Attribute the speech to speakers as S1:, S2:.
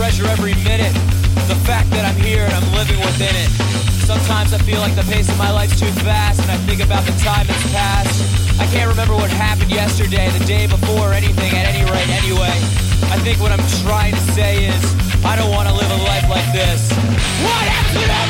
S1: treasure every minute. The fact that I'm here and I'm living within it. Sometimes I feel like the pace of my life's too fast, and I think about the time that's passed. I can't remember what happened yesterday, the day before, anything, at any rate, anyway. I think what I'm trying to say is, I don't want to live a life like this. What happened to